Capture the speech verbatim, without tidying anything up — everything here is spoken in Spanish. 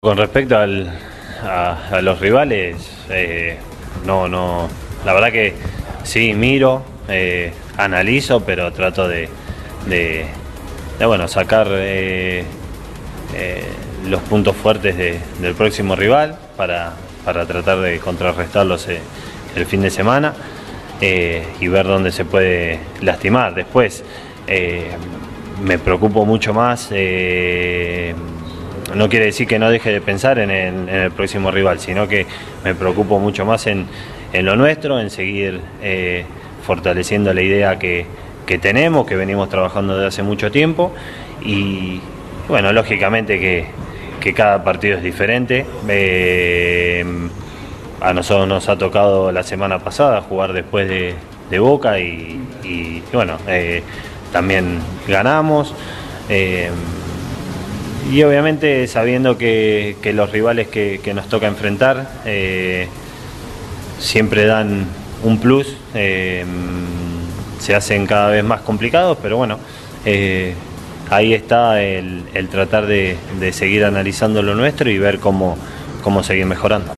Con respecto al, a, a los rivales, eh, no, no, la verdad que sí miro, eh, analizo, pero trato de, de, de bueno, sacar eh, eh, los puntos fuertes de, del próximo rival para, para tratar de contrarrestarlos eh, el fin de semana eh, y ver dónde se puede lastimar. Después eh, me preocupo mucho más. Eh, No quiere decir que no deje de pensar en el, en el próximo rival, sino que me preocupo mucho más en, en lo nuestro, en seguir eh, fortaleciendo la idea que, que tenemos, que venimos trabajando desde hace mucho tiempo. Y bueno, lógicamente que, que cada partido es diferente. Eh, a nosotros nos ha tocado la semana pasada jugar después de, de Boca y, y, y bueno, eh, también ganamos. Eh, Y obviamente sabiendo que, que los rivales que, que nos toca enfrentar eh, siempre dan un plus, eh, se hacen cada vez más complicados, pero bueno, eh, ahí está el, el tratar de, de seguir analizando lo nuestro y ver cómo, cómo seguir mejorando.